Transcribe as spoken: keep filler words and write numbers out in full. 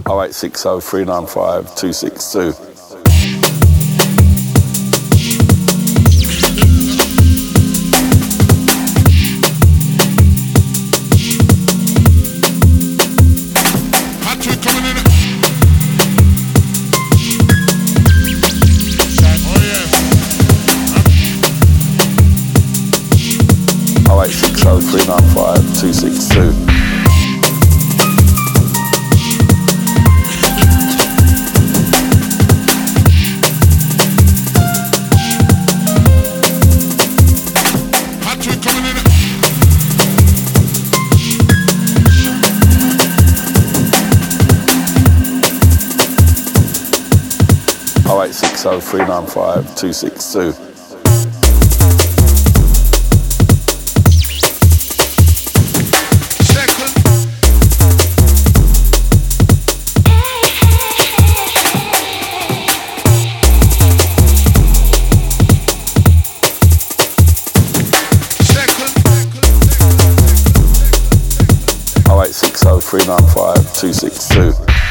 oh eight six oh, three nine five, two six two. oh eight six oh, three nine five, two six two. oh eight six oh, three nine five, two six two. oh eight six oh, three nine five, two six two.